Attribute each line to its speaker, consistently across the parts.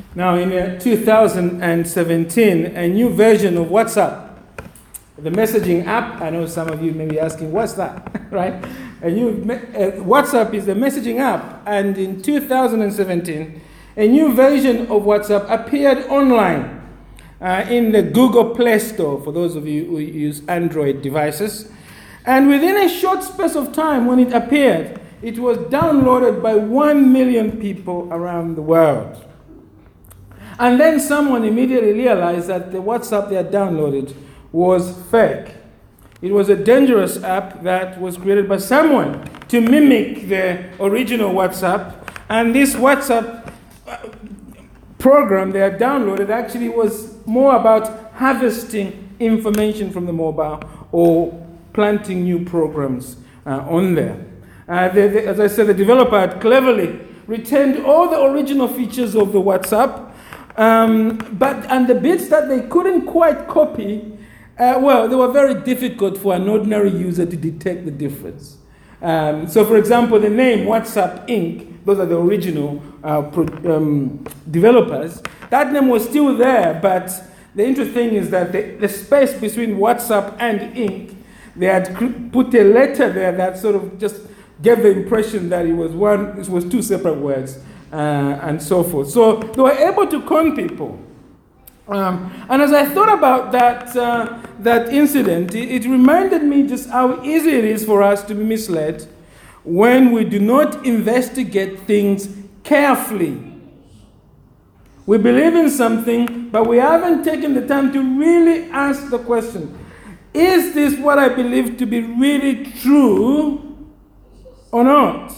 Speaker 1: Now, in 2017, a new version of WhatsApp, the messaging app, I know some of you may be asking, what's that, right? WhatsApp is a messaging app, and in 2017, a new version of WhatsApp appeared online in the Google Play Store, for those of you who use Android devices. And within a short space of time when it appeared, it was downloaded by 1 million people around the world. And then someone immediately realized that the WhatsApp they had downloaded was fake. It was a dangerous app that was created by someone to mimic the original WhatsApp. And this WhatsApp program they had downloaded actually was more about harvesting information from the mobile or planting new programs on there. As I said, the developer had cleverly retained all the original features of the WhatsApp, and the bits that they couldn't quite copy, they were very difficult for an ordinary user to detect the difference. So, for example, the name WhatsApp Inc., those are the original developers, that name was still there, but the interesting thing is that the space between WhatsApp and Inc., they had put a letter there that sort of just gave the impression that it was two separate words, and so forth. So they were able to con people. And as I thought about that incident, it reminded me just how easy it is for us to be misled when we do not investigate things carefully. We believe in something, but we haven't taken the time to really ask the question, is this what I believe to be really true or not?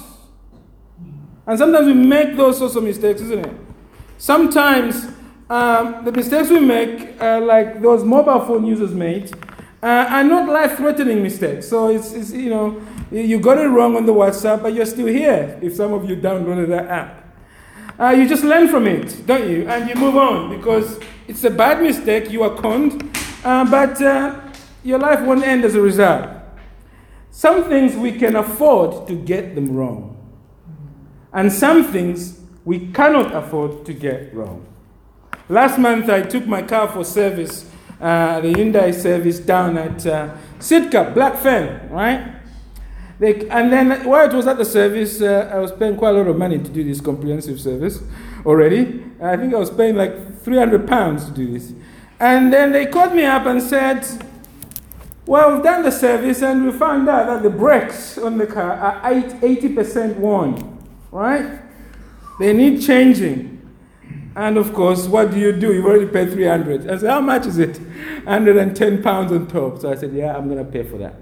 Speaker 1: And sometimes we make those sorts of mistakes, isn't it? Sometimes the mistakes we make, like those mobile phone users made, are not life-threatening mistakes. So it's you got it wrong on the WhatsApp, but you're still here. If some of you downloaded that app, you just learn from it, don't you? And you move on because it's a bad mistake. You are conned, but your life won't end as a result. Some things we can afford to get them wrong, and some things we cannot afford to get wrong. Last month, I took my car for service, the Hyundai service down at Sitka, Blackfen, right? And then while it was at the service, I was paying quite a lot of money to do this comprehensive service already. I think I was paying like £300 to do this. And then they called me up and said, well, we've done the service and we found out that the brakes on the car are 80% worn, right? They need changing. And of course, what do? You've already paid $300. I said, how much is it? £110 on top. So I said, yeah, I'm going to pay for that.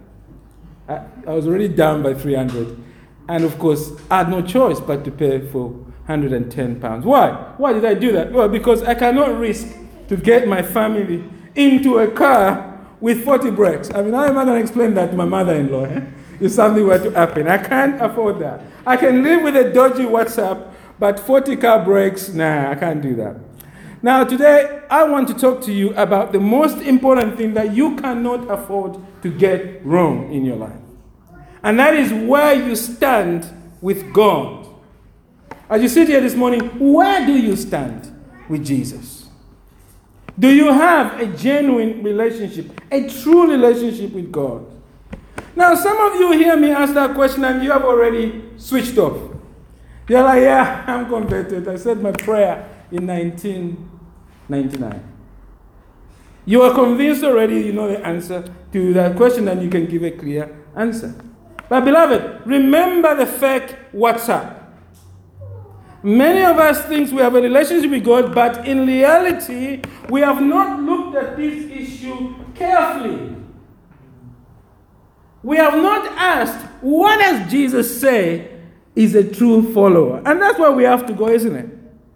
Speaker 1: I was already down by $300. And of course, I had no choice but to pay for £110. Why? Why did I do that? Well, because I cannot risk to get my family into a car with 40 brakes. I mean, how am I going to explain that to my mother-in-law? If something were to happen, I can't afford that. I can live with a dodgy WhatsApp, but 40 car brakes, nah, I can't do that. Now, today, I want to talk to you about the most important thing that you cannot afford to get wrong in your life. And that is where you stand with God. As you sit here this morning, where do you stand with Jesus? Do you have a genuine relationship, a true relationship with God? Now, some of you hear me ask that question and you have already switched off. You're like, yeah, I'm converted. I said my prayer in 1999. You are convinced already you know the answer to that question and you can give a clear answer. But beloved, remember the fake WhatsApp. Many of us think we have a relationship with God, but in reality, we have not looked at this issue carefully. We have not asked, what does Jesus say is a true follower? And that's where we have to go, isn't it?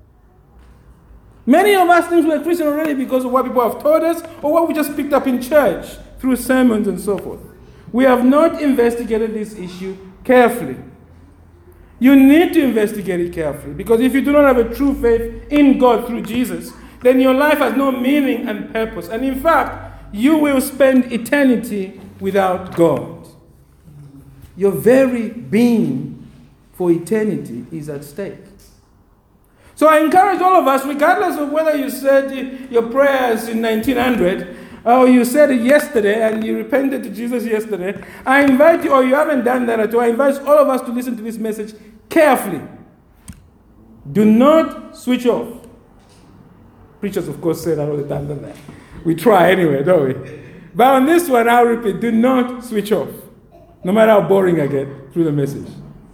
Speaker 1: Many of us think we're Christian already because of what people have taught us or what we just picked up in church through sermons and so forth. We have not investigated this issue carefully. You need to investigate it carefully, because if you do not have a true faith in God through Jesus, then your life has no meaning and purpose. And in fact, you will spend eternity without God. Your very being for eternity is at stake. So I encourage all of us, regardless of whether you said your prayers in 1900 or you said it yesterday and you repented to Jesus yesterday, I invite you, or you haven't done that at all, I invite all of us to listen to this message carefully. Do not switch off. Preachers, of course, say that all the time, don't they? We try anyway, don't we? But on this one, I'll repeat, do not switch off, no matter how boring I get through the message.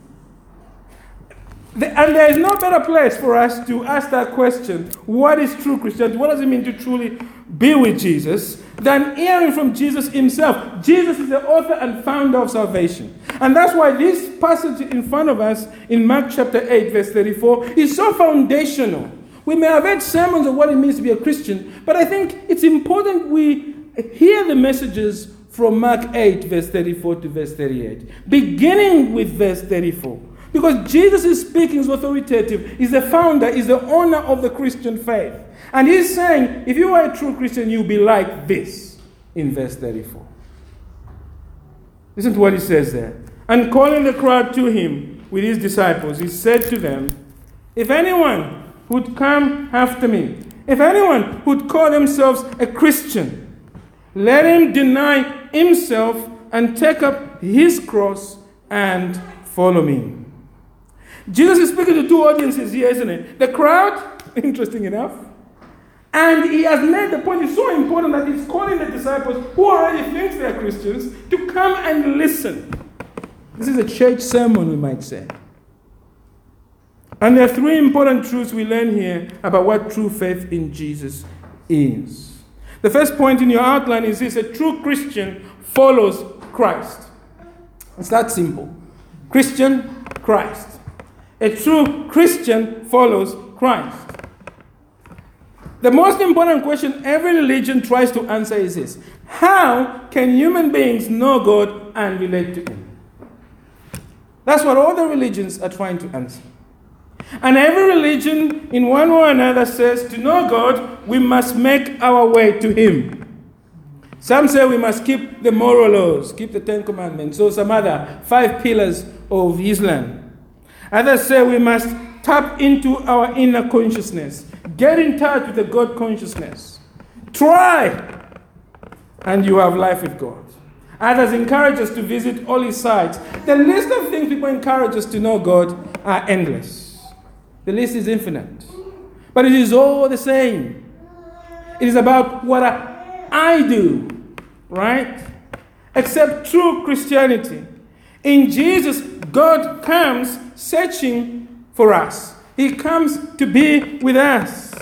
Speaker 1: And there is no better place for us to ask that question, what is true Christianity? What does it mean to truly be with Jesus? Than hearing from Jesus himself. Jesus is the author and founder of salvation. And that's why this passage in front of us in Mark chapter 8, verse 34, is so foundational. We may have heard sermons of what it means to be a Christian, but I think it's important we hear the messages from Mark 8, verse 34 to verse 38, beginning with verse 34. Because Jesus is speaking is authoritative, he's the founder, he's the owner of the Christian faith. And he's saying, if you are a true Christian, you'll be like this in verse 34. Listen to what he says there. And calling the crowd to him with his disciples, he said to them, if anyone would come after me, if anyone would call themselves a Christian, let him deny himself and take up his cross and follow me. Jesus is speaking to two audiences here, isn't it? The crowd, interesting enough, and he has made the point, it's so important that he's calling the disciples, who already think they are Christians, to come and listen. This is a church sermon, we might say. And there are three important truths we learn here about what true faith in Jesus is. The first point in your outline is this: a true Christian follows Christ. It's that simple. Christian, Christ. A true Christian follows Christ. The most important question every religion tries to answer is this: how can human beings know God and relate to him? That's what all the religions are trying to answer. And every religion, in one way or another, says to know God, we must make our way to him. Some say we must keep the moral laws, keep the Ten Commandments, or some other 5 pillars of Islam. Others say we must tap into our inner consciousness, get in touch with the God consciousness. Try, and you have life with God. Others encourage us to visit all his sites. The list of things people encourage us to know God are endless. The list is infinite. But it is all the same. It is about what I do, right? Except true Christianity. In Jesus, God comes searching for us. He comes to be with us.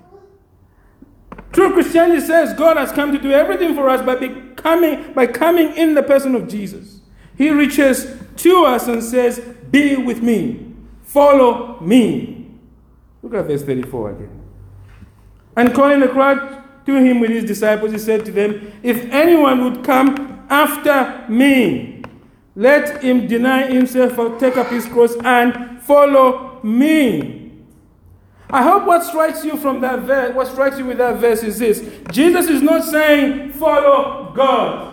Speaker 1: True Christianity says God has come to do everything for us by coming in the person of Jesus. He reaches to us and says, be with me. Follow me. Look at verse 34 again. And calling the crowd to him with his disciples, he said to them, if anyone would come after me, let him deny himself or take up his cross and follow me. I hope what strikes you from that verse, what strikes you with that verse is this: Jesus is not saying follow God.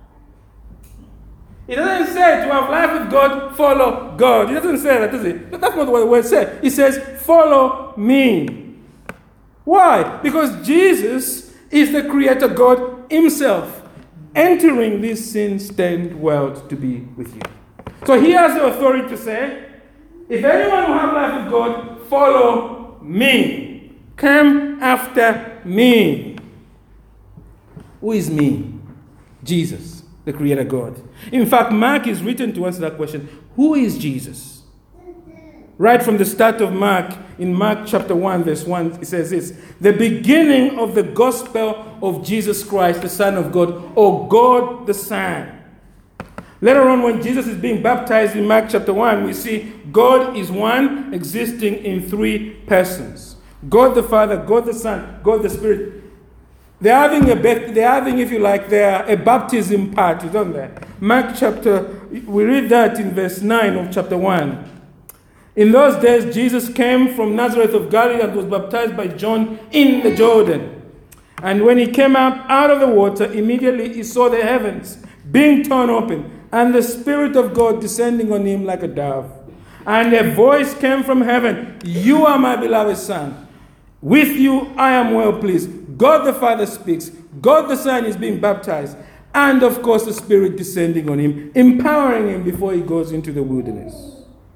Speaker 1: He doesn't say to have life with God, follow God. He doesn't say that, does he? That's not what the word says. He says follow me. Why? Because Jesus is the creator God himself, entering this sin-stained world to be with you. So he has the authority to say, if anyone will have life with God, follow me. Come after me. Who is me? Jesus, the creator God. In fact, Mark is written to answer that question. Who is Jesus? Right from the start of Mark, in Mark chapter 1, verse 1, it says this: the beginning of the gospel of Jesus Christ, the Son of God, or God the Son. Later on, when Jesus is being baptized in Mark chapter 1, we see God is one, existing in 3 persons. God the Father, God the Son, God the Spirit. They're having, if you like, a baptism party, don't they? Mark chapter, we read that in verse 9 of chapter 1. In those days, Jesus came from Nazareth of Galilee and was baptized by John in the Jordan. And when he came up out of the water, immediately he saw the heavens being torn open, and the Spirit of God descending on him like a dove. And a voice came from heaven, "You are my beloved Son. With you I am well pleased." God the Father speaks. God the Son is being baptized. And of course the Spirit descending on him, empowering him before he goes into the wilderness.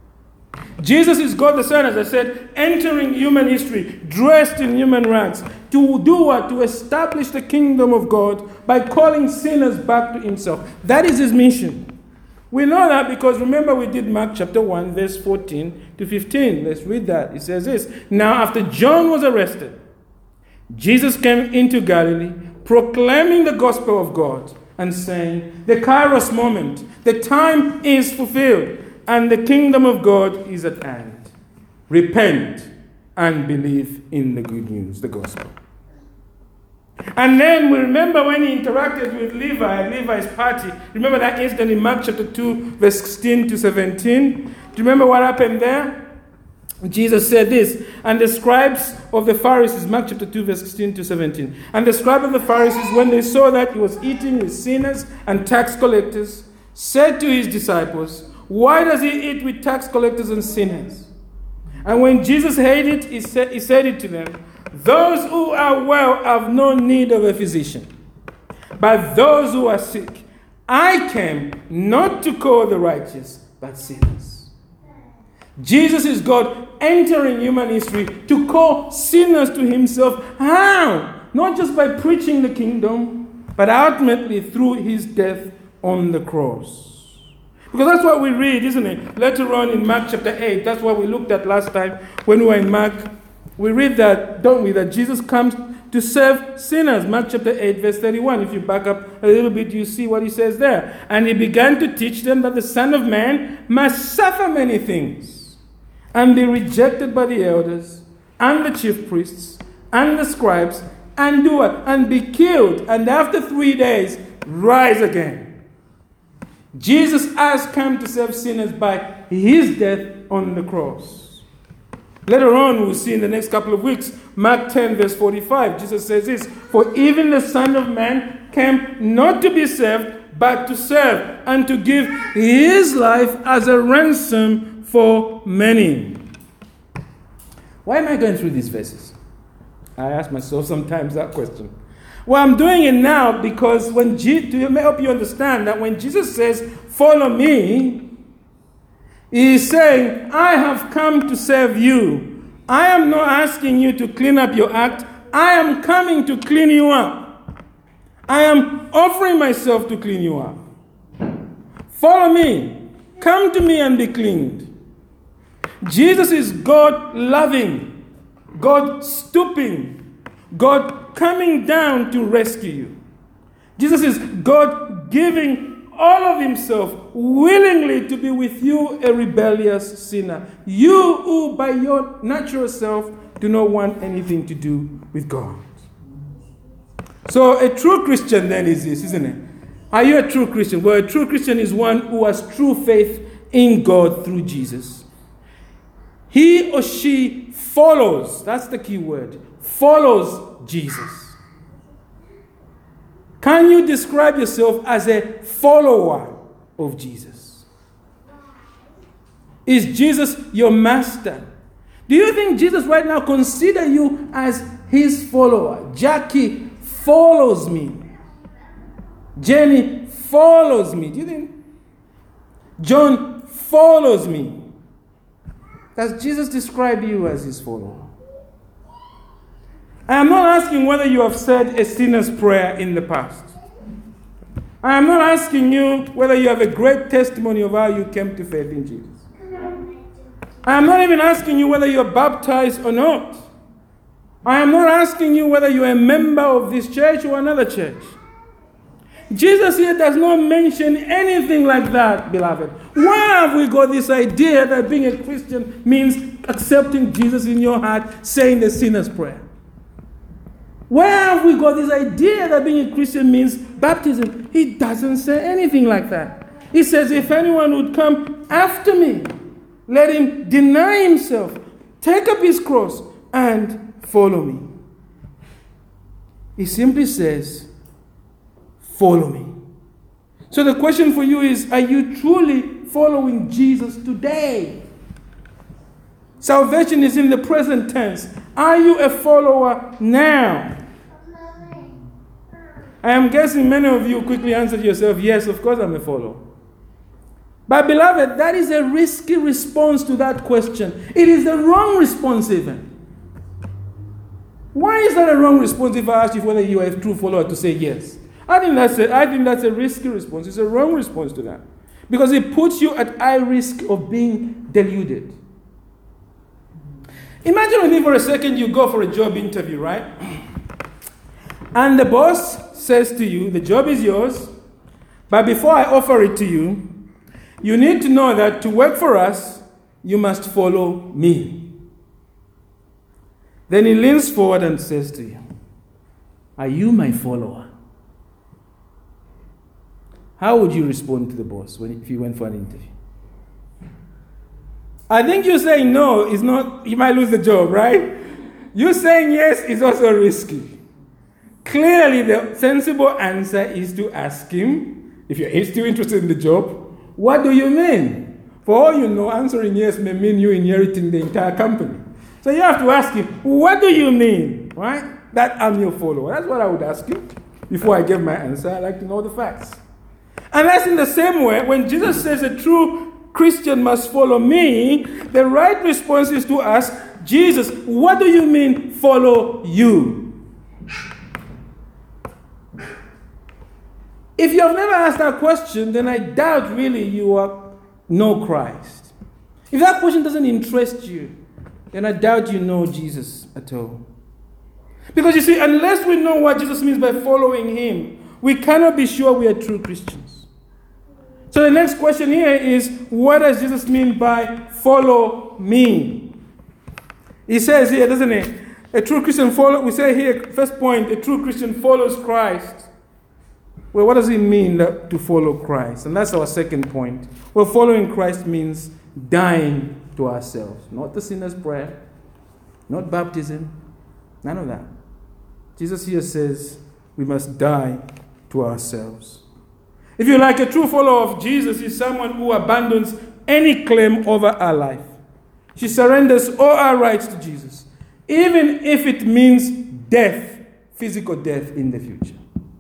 Speaker 1: Jesus is God the Son, as I said, entering human history, dressed in human rags, to do what? To establish the kingdom of God by calling sinners back to himself. That is his mission. We know that because remember we did Mark chapter 1, verse 14 to 15. Let's read that. It says this: "Now after John was arrested, Jesus came into Galilee, proclaiming the gospel of God and saying, 'The Kairos moment, the time is fulfilled, and the kingdom of God is at hand. Repent and believe in the good news,'" the gospel. And then we remember when he interacted with Levi at Levi's party. Remember that incident in Mark chapter 2, verse 16 to 17? Do you remember what happened there? Jesus said this, "And the scribes of the Pharisees," Mark chapter 2, verse 16 to 17. "And the scribes of the Pharisees, when they saw that he was eating with sinners and tax collectors, said to his disciples, 'Why does he eat with tax collectors and sinners?' And when Jesus heard it, he said it to them, 'Those who are well have no need of a physician, but those who are sick. I came not to call the righteous, but sinners.'" Jesus is God entering human history to call sinners to himself. How? Not just by preaching the kingdom, but ultimately through his death on the cross. Because that's what we read, isn't it? Later on in Mark chapter 8, that's what we looked at last time when we were in Mark. We read that, don't we, that Jesus comes to save sinners. Mark chapter 8, verse 31. If you back up a little bit, you see what he says there. "And he began to teach them that the Son of Man must suffer many things and be rejected by the elders and the chief priests and the scribes and do what? And be killed, and after 3 days rise again." Jesus has come to save sinners by his death on the cross. Later on, we'll see in the next couple of weeks, Mark 10, verse 45, Jesus says this: "For even the Son of Man came not to be served, but to serve, and to give his life as a ransom for many." Why am I going through these verses? I ask myself sometimes that question. Well, I'm doing it now because to help you understand that when Jesus says, "Follow me," he's saying, "I have come to serve you. I am not asking you to clean up your act. I am coming to clean you up. I am offering myself to clean you up. Follow me. Come to me and be cleaned." Jesus is God loving, God stooping, God coming down to rescue you. Jesus is God giving all of himself willingly to be with you, a rebellious sinner. You who by your natural self do not want anything to do with God. So a true Christian then is this, isn't it? Are you a true Christian? Well, a true Christian is one who has true faith in God through Jesus. He or she follows, that's the key word, follows Jesus. Can you describe yourself as a follower of Jesus? Is Jesus your master? Do you think Jesus right now considers you as his follower? Jackie follows me. Jenny follows me. Do you think? John follows me. Does Jesus describe you as his follower? I am not asking whether you have said a sinner's prayer in the past. I am not asking you whether you have a great testimony of how you came to faith in Jesus. I am not even asking you whether you are baptized or not. I am not asking you whether you are a member of this church or another church. Jesus here does not mention anything like that, beloved. Why have we got this idea that being a Christian means accepting Jesus in your heart, saying the sinner's prayer? Where have we got this idea that being a Christian means baptism? He doesn't say anything like that. He says, if anyone would come after me, let him deny himself, take up his cross, and follow me. He simply says, follow me. So the question for you is, are you truly following Jesus today? Salvation is in the present tense. Are you a follower now? I am guessing many of you quickly answered yourself, yes, of course I'm a follower. But beloved, that is a risky response to that question. It is the wrong response even. Why is that a wrong response if I ask you whether you are a true follower to say yes? I think that's a risky response. It's a wrong response to that. Because it puts you at high risk of being deluded. Imagine with me for a second you go for a job interview, right? And the boss says to you, the job is yours, but before I offer it to you, you need to know that to work for us, you must follow me. Then he leans forward and says to you, are you my follower? How would you respond to the boss if you went for an interview? I think you saying no is not, you might lose the job, right? You saying yes is also risky. Clearly, the sensible answer is to ask him, if you're still interested in the job, what do you mean? For all you know, answering yes may mean you inheriting the entire company. So you have to ask him, what do you mean? Right? That I'm your follower. That's what I would ask him. Before I give my answer, I'd like to know the facts. And that's in the same way, when Jesus says a true Christian must follow me, the right response is to ask, Jesus, what do you mean follow you? If you have never asked that question, then I doubt really you know Christ. If that question doesn't interest you, then I doubt you know Jesus at all. Because you see, unless we know what Jesus means by following him, we cannot be sure we are true Christians. So the next question here is, what does Jesus mean by follow me? He says here, doesn't he? A true Christian we say here, first point, a true Christian follows Christ. Well, what does it mean to follow Christ? And that's our second point. Well, following Christ means dying to ourselves. Not the sinner's prayer, not baptism, none of that. Jesus here says we must die to ourselves. If you like, a true follower of Jesus is someone who abandons any claim over our life. She surrenders all our rights to Jesus, even if it means death, physical death in the future.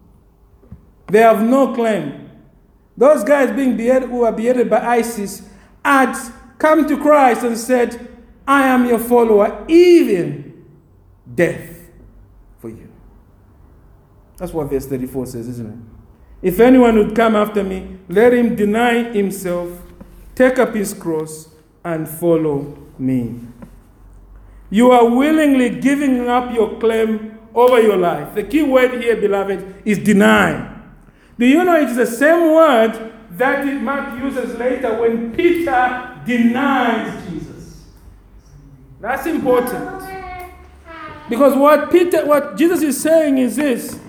Speaker 1: They have no claim. Those guys being beheaded, who are beheaded by ISIS, had come to Christ and said, I am your follower, even death for you. That's what verse 34 says, isn't it? If anyone would come after me, let him deny himself, take up his cross, and follow me. You are willingly giving up your claim over your life. The key word here, beloved, is deny. Do you know it's the same word that Mark uses later when Peter denies Jesus? That's important. Because what Jesus is saying is this.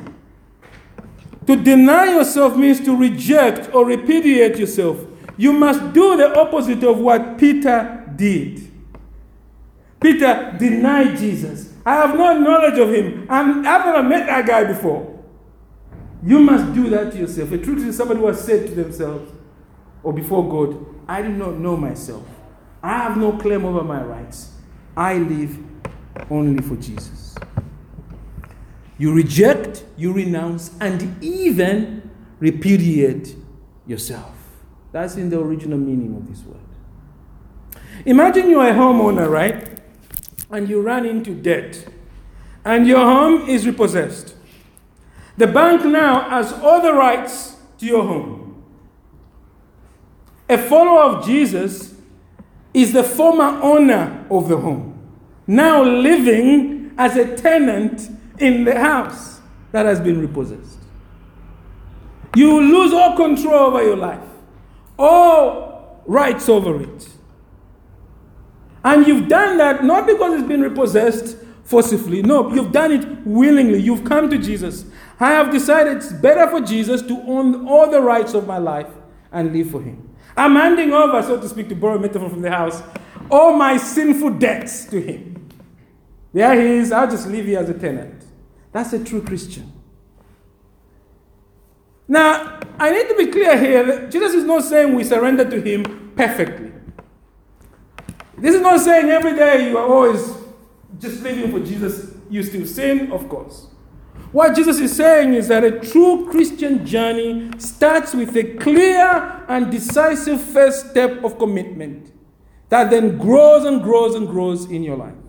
Speaker 1: To deny yourself means to reject or repudiate yourself. You must do the opposite of what Peter did. Peter denied Jesus. I have no knowledge of him. I've never met that guy before. You must do that to yourself. A true Christian is somebody who has said to themselves or before God, I do not know myself. I have no claim over my rights. I live only for Jesus. You reject, you renounce, and even repudiate yourself. That's in the original meaning of this word. Imagine you are a homeowner, right? And you run into debt. And your home is repossessed. The bank now has all the rights to your home. A follower of Jesus is the former owner of the home, now living as a tenant in the house that has been repossessed. You will lose all control over your life, all rights over it. And you've done that not because it's been repossessed forcibly. No, you've done it willingly. You've come to Jesus. I have decided it's better for Jesus to own all the rights of my life and live for him. I'm handing over, so to speak, to borrow a metaphor from the house, all my sinful debts to him. There he is. I'll just live here as a tenant. That's a true Christian. Now, I need to be clear here that Jesus is not saying we surrender to him perfectly. This is not saying every day you are always just living for Jesus, you still sin, of course. What Jesus is saying is that a true Christian journey starts with a clear and decisive first step of commitment that then grows and grows and grows in your life.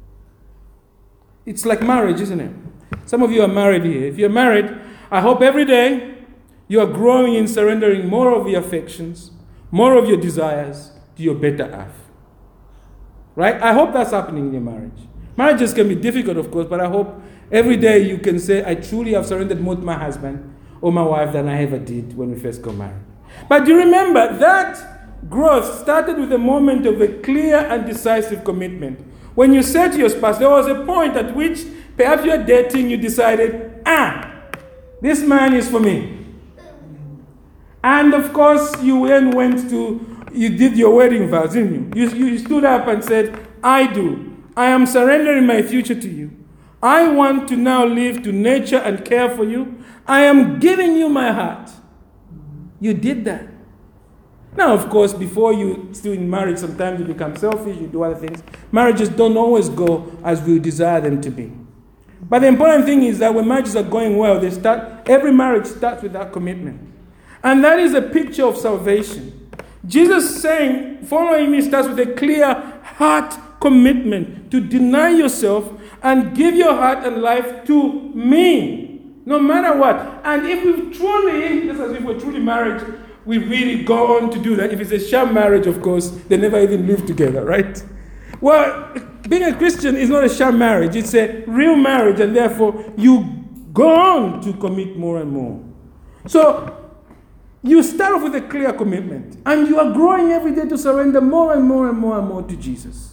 Speaker 1: It's like marriage, isn't it? Some of you are married here. If you're married, I hope every day you are growing in surrendering more of your affections, more of your desires to your better half. Right? I hope that's happening in your marriage. Marriages can be difficult, of course, but I hope every day you can say, I truly have surrendered more to my husband or my wife than I ever did when we first got married. But do you remember that growth started with a moment of a clear and decisive commitment? When you said to your spouse, there was a point at which perhaps you're dating, you decided, this man is for me. And of course, you then you did your wedding vows, didn't you? You stood up and said, I do. I am surrendering my future to you. I want to now live to nurture and care for you. I am giving you my heart. You did that. Now, of course, before you still in marriage, sometimes you become selfish, you do other things. Marriages don't always go as we desire them to be. But the important thing is that when marriages are going well, every marriage starts with that commitment. And that is a picture of salvation. Jesus saying, following me starts with a clear heart commitment to deny yourself and give your heart and life to me, no matter what. And if we truly, just as if we're truly married, we really go on to do that. If it's a sham marriage, of course, they never even live together, right? Well, being a Christian is not a sham marriage. It's a real marriage, and therefore you go on to commit more and more. So you start off with a clear commitment, and you are growing every day to surrender more and more and more and more to Jesus.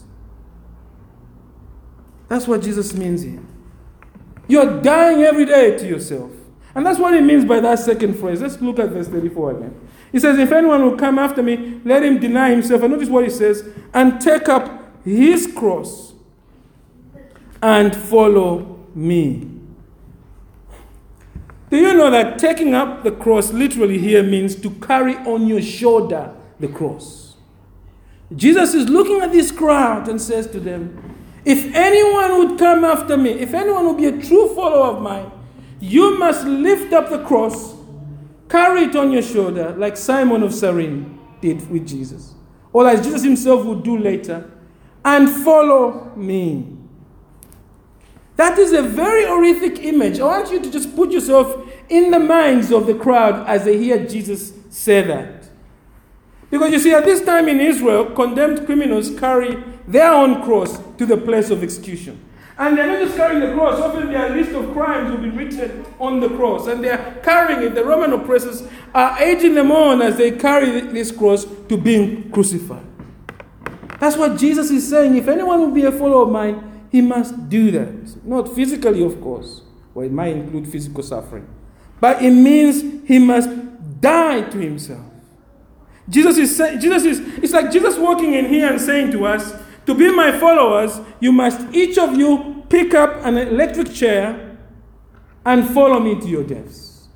Speaker 1: That's what Jesus means here. You're dying every day to yourself. And that's what he means by that second phrase. Let's look at verse 34 again. He says, if anyone will come after me, let him deny himself. And notice what he says, and take up his cross and follow me. Do you know that taking up the cross literally here means to carry on your shoulder the cross? Jesus is looking at this crowd and says to them, if anyone would come after me, if anyone would be a true follower of mine, you must lift up the cross, carry it on your shoulder, like Simon of Cyrene did with Jesus, or as Jesus himself would do later, and follow me. That is a very horrific image. I want you to just put yourself in the minds of the crowd as they hear Jesus say that. Because you see, at this time in Israel, condemned criminals carry their own cross to the place of execution. And they're not just carrying the cross. Often their list of crimes will be written on the cross. And they're carrying it. The Roman oppressors are urging them on as they carry this cross to being crucified. That's what Jesus is saying. If anyone will be a follower of mine, he must do that. Not physically, of course. Well, it might include physical suffering. But it means he must die to himself. It's like Jesus walking in here and saying to us, to be my followers, you must each of you pick up an electric chair and follow me to your deaths.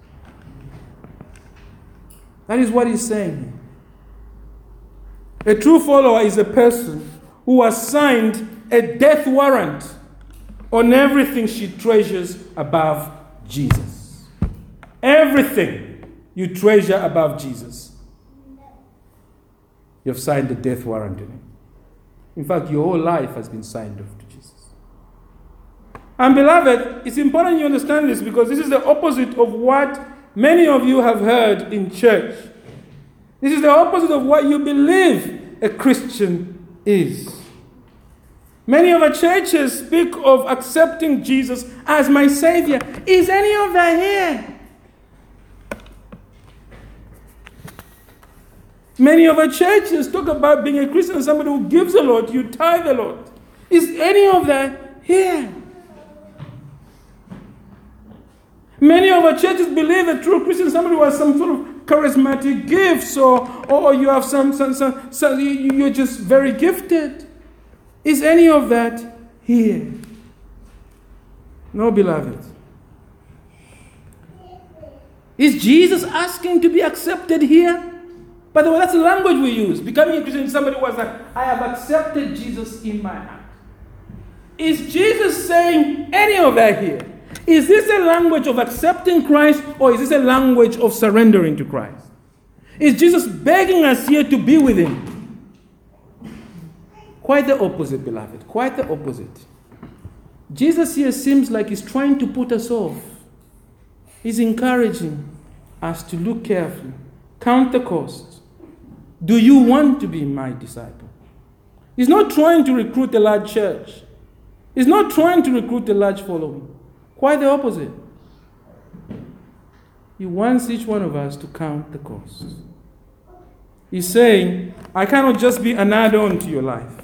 Speaker 1: That is what he's saying. A true follower is a person who has signed a death warrant on everything she treasures above Jesus. Everything you treasure above Jesus. You've signed a death warrant on it. In fact, your whole life has been signed off to Jesus. And beloved, it's important you understand this because this is the opposite of what many of you have heard in church. This is the opposite of what you believe a Christian is. Many of our churches speak of accepting Jesus as my Savior. Is any of that here? Many of our churches talk about being a Christian as somebody who gives a lot, you tithe a lot. Is any of that here? Many of our churches believe a true Christian is somebody who has some sort of charismatic gifts, or you have you're just very gifted. Is any of that here? No, beloved. Is Jesus asking to be accepted here? By the way, that's the language we use. Becoming a Christian, somebody was like, I have accepted Jesus in my heart. Is Jesus saying any of that here? Is this a language of accepting Christ, or is this a language of surrendering to Christ? Is Jesus begging us here to be with him? Quite the opposite, beloved. Quite the opposite. Jesus here seems like he's trying to put us off. He's encouraging us to look carefully, count the cost. Do you want to be my disciple? He's not trying to recruit a large church. He's not trying to recruit a large following. Quite the opposite. He wants each one of us to count the cost. He's saying, I cannot just be an add-on to your life.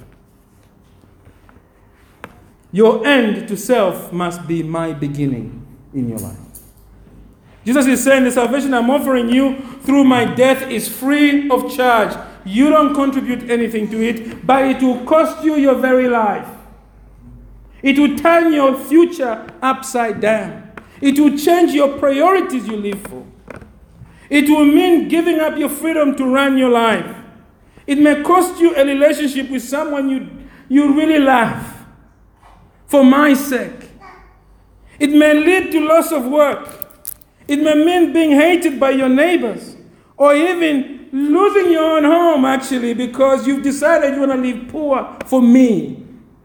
Speaker 1: Your end to self must be my beginning in your life. Jesus is saying, the salvation I'm offering you through my death is free of charge. You don't contribute anything to it, but it will cost you your very life. It will turn your future upside down. It will change your priorities you live for. It will mean giving up your freedom to run your life. It may cost you a relationship with someone you really love for my sake. It may lead to loss of work. It may mean being hated by your neighbors, or even losing your own home, actually, because you've decided you want to live poor for me.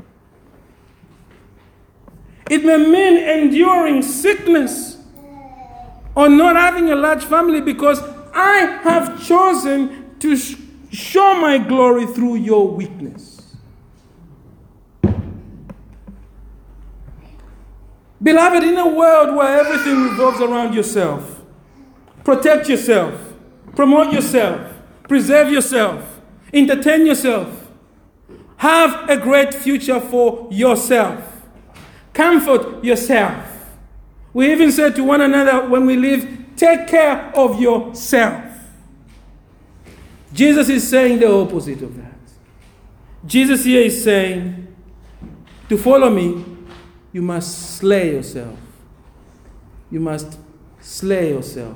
Speaker 1: It may mean enduring sickness or not having a large family because I have chosen to show my glory through your weakness. Beloved, in a world where everything revolves around yourself, protect yourself, promote yourself, preserve yourself, entertain yourself, have a great future for yourself. Comfort yourself. We even said to one another when we leave, take care of yourself. Jesus is saying the opposite of that. Jesus here is saying, to follow me, you must slay yourself. You must slay yourself.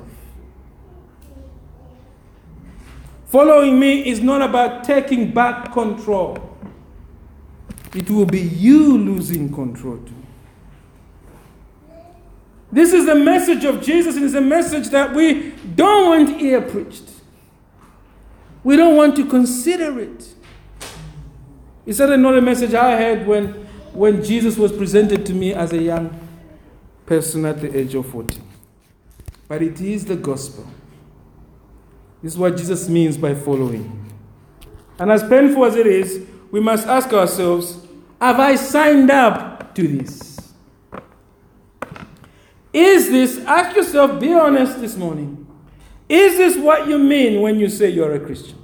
Speaker 1: Following me is not about taking back control. It will be you losing control too. This is the message of Jesus, and it's a message that we don't want to hear preached. We don't want to consider it. It's certainly not a message I heard when Jesus was presented to me as a young person at the age of 40. But it is the gospel. This is what Jesus means by following. And as painful as it is, we must ask ourselves, have I signed up to this? Is this, ask yourself, be honest this morning, is this what you mean when you say you're a Christian?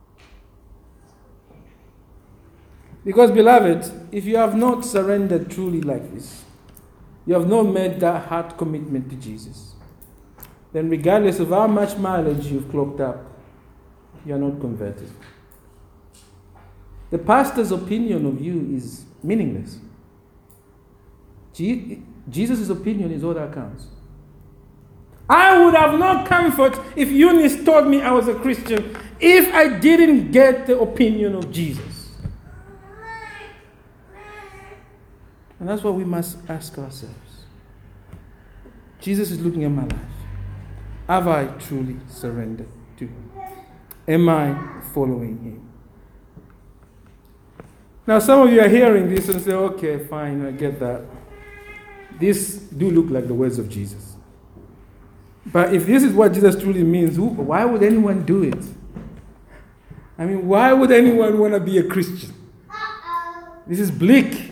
Speaker 1: Because, beloved, if you have not surrendered truly like this, you have not made that heart commitment to Jesus, then regardless of how much mileage you've clocked up, you are not converted. The pastor's opinion of you is meaningless. Jesus' opinion is all that counts. I would have no comfort if Eunice told me I was a Christian if I didn't get the opinion of Jesus. And that's what we must ask ourselves. Jesus is looking at my life. Have I truly surrendered to him? Am I following him? Now, some of you are hearing this and say, okay, fine, I get that. These do look like the words of Jesus. But if this is what Jesus truly means, why would anyone do it? I mean, why would anyone want to be a Christian? This is bleak.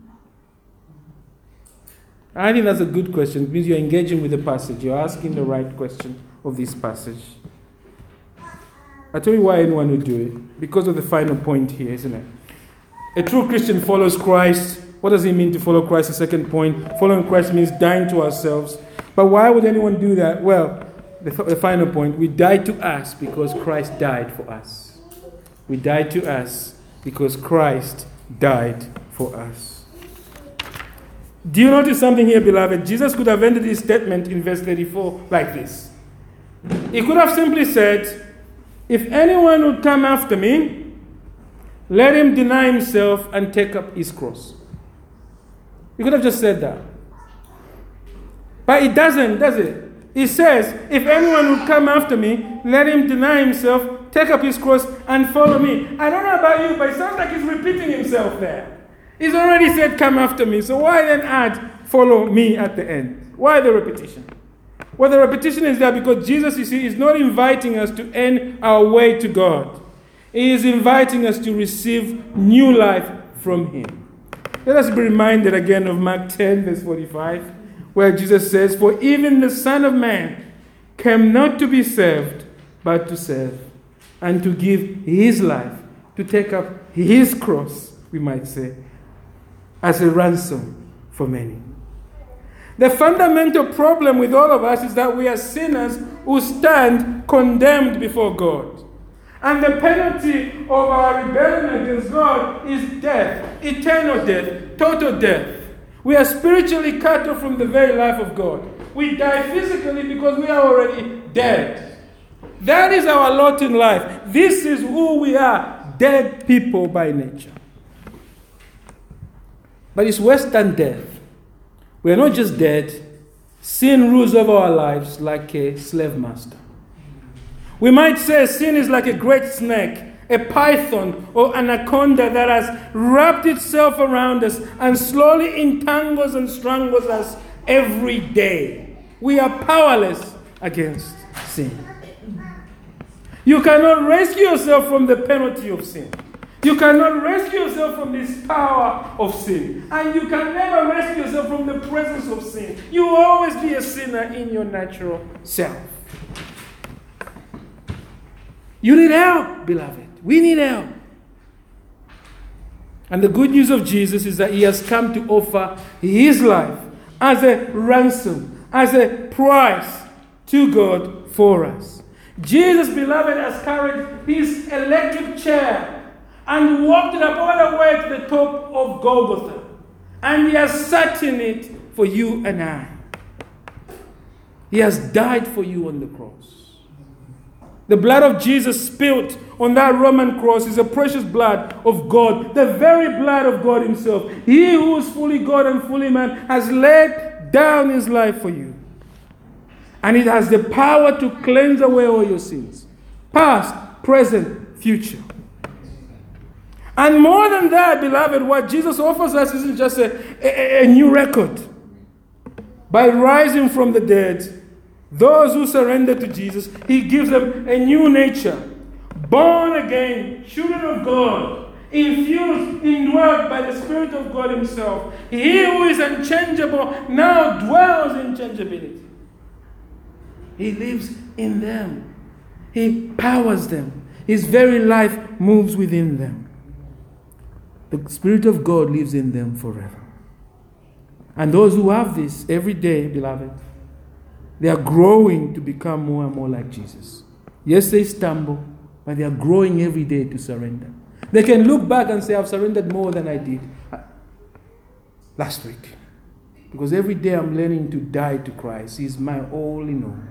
Speaker 1: I think that's a good question. It means you're engaging with the passage. You're asking the right question of this passage. I'll tell you why anyone would do it. Because of the final point here, isn't it? A true Christian follows Christ. What does it mean to follow Christ? The second point. Following Christ means dying to ourselves. But why would anyone do that? Well, the final point. We die to us because Christ died for us. We die to us because Christ died for us. Do you notice something here, beloved? Jesus could have ended his statement in verse 34 like this. He could have simply said, if anyone would come after me, let him deny himself and take up his cross. You could have just said that. But it doesn't, does it? It says, if anyone would come after me, let him deny himself, take up his cross, and follow me. I don't know about you, but it sounds like he's repeating himself there. He's already said, come after me. So why then add, follow me at the end? Why the repetition? Well, the repetition is there because Jesus, you see, is not inviting us to end our way to God. He is inviting us to receive new life from him. Let us be reminded again of Mark 10, verse 45, where Jesus says, for even the Son of Man came not to be served, but to serve, and to give his life, to take up his cross, we might say, as a ransom for many. The fundamental problem with all of us is that we are sinners who stand condemned before God. And the penalty of our rebellion against God is death, eternal death, total death. We are spiritually cut off from the very life of God. We die physically because we are already dead. That is our lot in life. This is who we are, dead people by nature. But it's worse than death. We are not just dead. Sin rules over our lives like a slave master. We might say sin is like a great snake, a python or anaconda that has wrapped itself around us and slowly entangles and strangles us every day. We are powerless against sin. You cannot rescue yourself from the penalty of sin. You cannot rescue yourself from this power of sin. And you can never rescue yourself from the presence of sin. You will always be a sinner in your natural self. You need help, beloved. We need help. And the good news of Jesus is that he has come to offer his life as a ransom, as a price to God for us. Jesus, beloved, has carried his electric chair and walked it up all the way to the top of Golgotha. And he has sat in it for you and I. He has died for you on the cross. The blood of Jesus spilled on that Roman cross is a precious blood of God, the very blood of God himself. He who is fully God and fully man has laid down his life for you. And it has the power to cleanse away all your sins, past, present, future. And more than that, beloved, what Jesus offers us isn't just a new record. By rising from the dead, those who surrender to Jesus, he gives them a new nature. Born again, children of God, infused, indwelt by the Spirit of God himself. He who is unchangeable now dwells in changeability. He lives in them. He powers them. His very life moves within them. The Spirit of God lives in them forever. And those who have this every day, beloved, they are growing to become more and more like Jesus. Yes, they stumble, but they are growing every day to surrender. They can look back and say, I've surrendered more than I did last week. Because every day I'm learning to die to Christ. He's my all in all.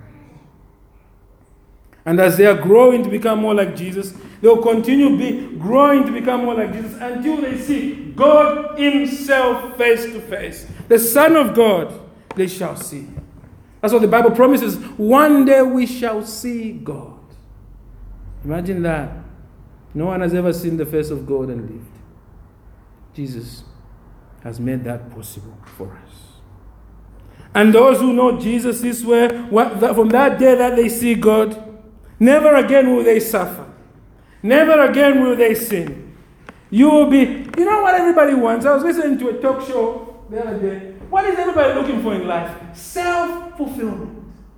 Speaker 1: And as they are growing to become more like Jesus, they will continue growing to become more like Jesus until they see God himself face to face. The Son of God, they shall see. That's what the Bible promises. One day we shall see God. Imagine that. No one has ever seen the face of God and lived. Jesus has made that possible for us. And those who know Jesus this way, from that day that they see God, never again will they suffer. Never again will they sin. You will be, you know what everybody wants? I was listening to a talk show the other day. What is everybody looking for in life? Self-fulfillment.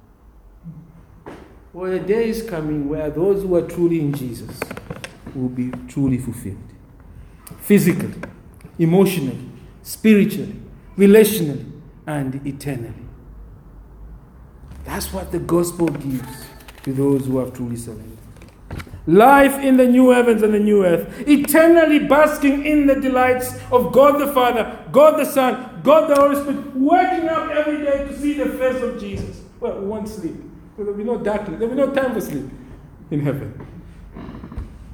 Speaker 1: Well, a day is coming where those who are truly in Jesus will be truly fulfilled. Physically, emotionally, spiritually, relationally, and eternally. That's what the gospel gives to those who have truly surrendered. Life in the new heavens and the new earth, eternally basking in the delights of God the Father, God the Son, God the Holy Spirit, waking up every day to see the face of Jesus. Well, we won't sleep. There will be no darkness. There will be no time for sleep in heaven.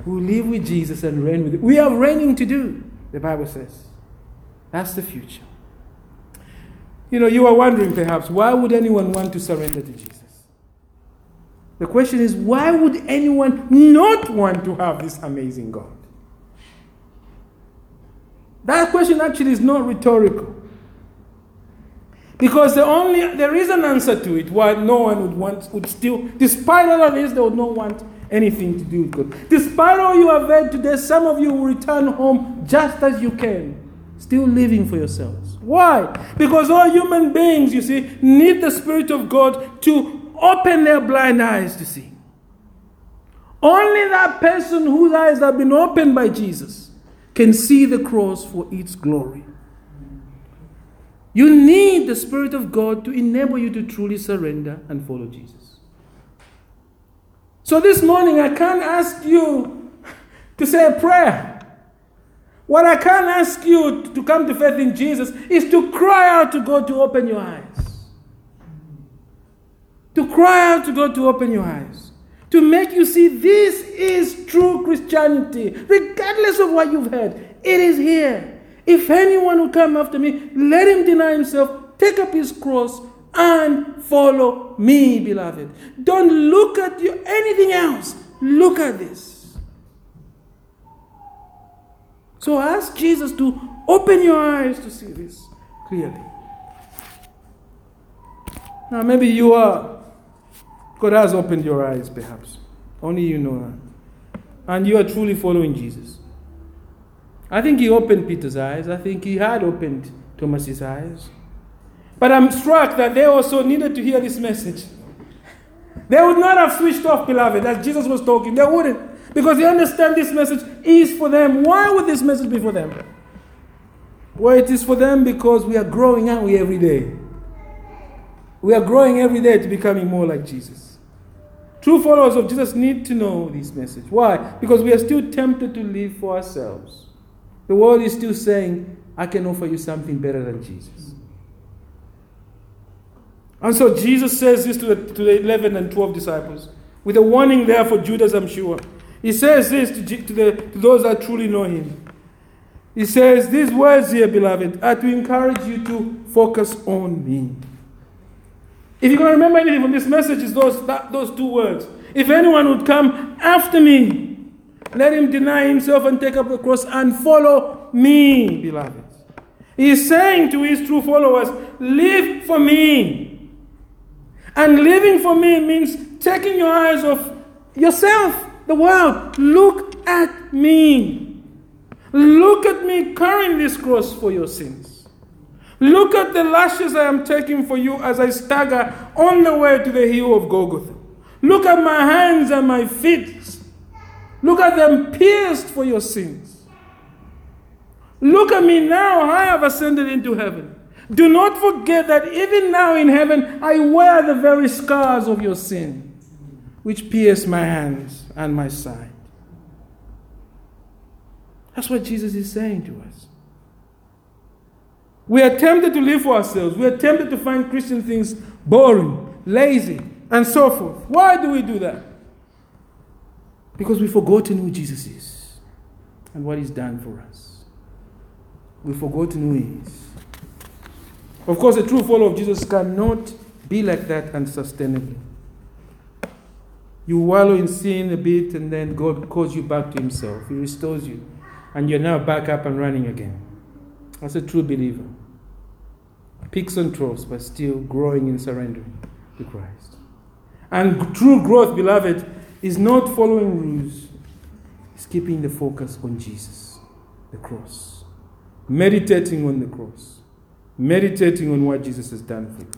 Speaker 1: who live with Jesus and reign with him. We have reigning to do, the Bible says. That's the future. You are wondering perhaps, why would anyone want to surrender to Jesus? The question is, why would anyone not want to have this amazing God? That question actually is not rhetorical. Because there is an answer to it why no one would still, despite all of this, they would not want anything to do with God. Despite all you have heard today, some of you will return home just as you came, still living for yourselves. Why? Because all human beings, you see, need the Spirit of God to open their blind eyes to see. Only that person whose eyes have been opened by Jesus can see the cross for its glory. You need the Spirit of God to enable you to truly surrender and follow Jesus. So this morning, I can't ask you to say a prayer. What I can't ask you to come to faith in Jesus is to cry out to God to open your eyes. To cry out to God to open your eyes. To make you see this is true Christianity. Regardless of what you've heard, it is here. If anyone will come after me, let him deny himself, take up his cross, and follow me, beloved. Don't look at anything else. Look at this. So ask Jesus to open your eyes to see this clearly. Now maybe God has opened your eyes perhaps. Only you know that. And you are truly following Jesus. I think he opened Peter's eyes. I think he had opened Thomas's eyes. But I'm struck that they also needed to hear this message. They would not have switched off, beloved, as Jesus was talking. They wouldn't. Because they understand this message is for them. Why would this message be for them? Well, it is for them because we are growing, aren't we, every day? We are growing every day to becoming more like Jesus. True followers of Jesus need to know this message. Why? Because we are still tempted to live for ourselves. The world is still saying, I can offer you something better than Jesus. And so Jesus says this to the 11 and 12 disciples, with a warning there for Judas, I'm sure. He says this to those that truly know him. He says, these words here, beloved, are to encourage you to focus on me. If you're going to remember anything from this message, it's those two words. If anyone would come after me, let him deny himself and take up the cross and follow me, beloved. He is saying to his true followers, live for me. And living for me means taking your eyes off yourself, the world. Look at me. Look at me carrying this cross for your sins. Look at the lashes I am taking for you as I stagger on the way to the hill of Golgotha. Look at my hands and my feet. Look at them pierced for your sins. Look at me now, I have ascended into heaven. Do not forget that even now in heaven, I wear the very scars of your sin, which pierced my hands and my side. That's what Jesus is saying to us. We are tempted to live for ourselves. We are tempted to find Christian things boring, lazy, and so forth. Why do we do that? Because we've forgotten who Jesus is and what he's done for us. We've forgotten who he is. Of course, a true follower of Jesus cannot be like that unsustainably. You wallow in sin a bit and then God calls you back to himself. He restores you. And you're now back up and running again. That's a true believer. Peaks and troughs, but still growing and surrendering to Christ. And true growth, beloved, is not following rules. It's keeping the focus on Jesus, the cross. Meditating on the cross. Meditating on what Jesus has done for you.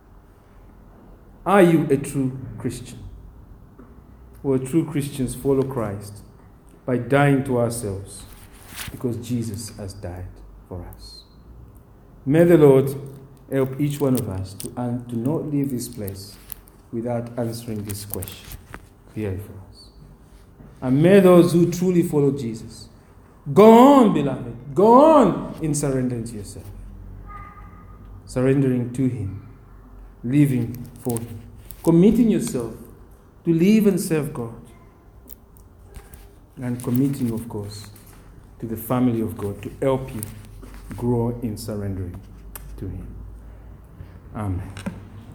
Speaker 1: Are you a true Christian? Well, true Christians follow Christ by dying to ourselves because Jesus has died for us. May the Lord help each one of us to not leave this place without answering this question clearly for us. And may those who truly follow Jesus go on, beloved, go on in surrendering to yourself. Surrendering to him, living for him, committing yourself to live and serve God. and committing, of course, to the family of God to help you grow in surrendering to Him. Amen.